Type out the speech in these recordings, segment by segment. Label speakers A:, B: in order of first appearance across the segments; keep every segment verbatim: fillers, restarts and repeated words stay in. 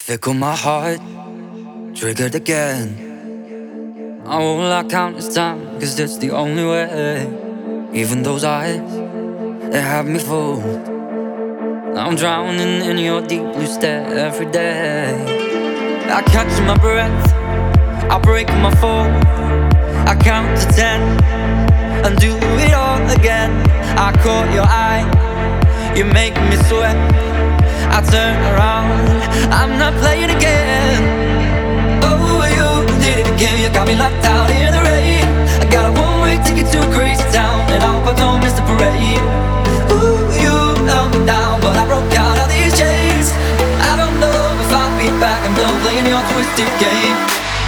A: Fickle my heart, triggered again. I won't lie, countless time, cause that's the only way. Even those eyes, they have me fooled. I'm drowning in your deep blue stare every day. I catch my breath, I break my fall. I count to ten and do it all again. I caught your eye, you make me sweat. I turn around, I'm not playing again. Oh, you did it again, you got me locked out in the rain. I got a one-way ticket to a crazy town, and I hope I don't miss the parade. Ooh, you held me down, but I broke out of these chains. I don't know if I'll be back, I'm done playing your twisted game.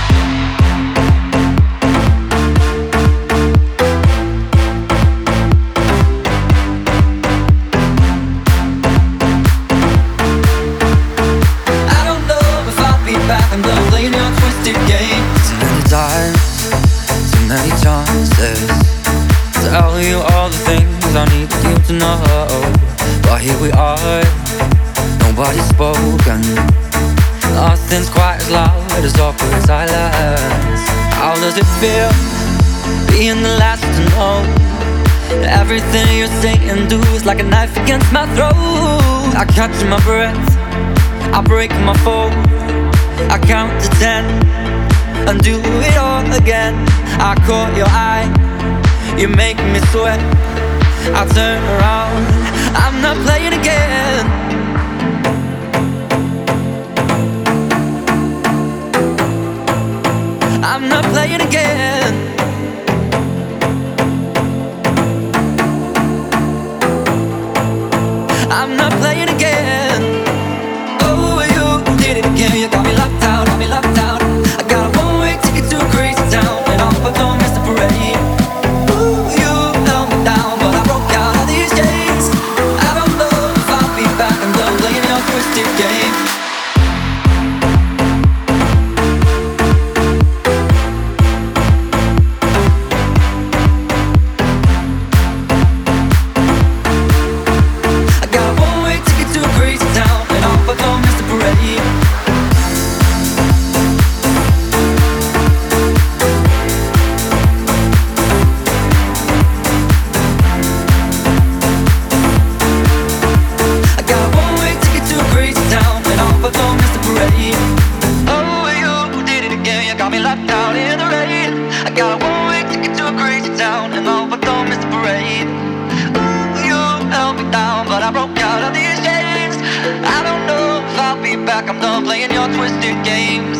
A: Many chances to tell you all the things I need you to know, but here we are, nobody's spoken. Nothing's quite as loud as awkward silence. How does it feel being the last to know? Everything you're saying and do is like a knife against my throat. I catch my breath, I break my fall. I count to ten and do it all again. I caught your eye, you make me sweat. I turn around, I'm not playing again. I'm not playing again. I'm not playing again. Oh, you did it again, you got me locked out, got me locked out. I got a one-way ticket to a crazy town, and I hope I don't miss the parade. Ooh, you held me down, but I broke out of these chains. I don't know if I'll be back, I'm done playing your twisted game. I got a one-way ticket to a crazy town, and I hope I don't miss the parade. Got me locked out in the rain. I got a one-way ticket to a crazy town, and I hope I don't miss the parade. Ooh, you held me down, but I broke out of these chains. I don't know if I'll be back, I'm done playing your twisted games.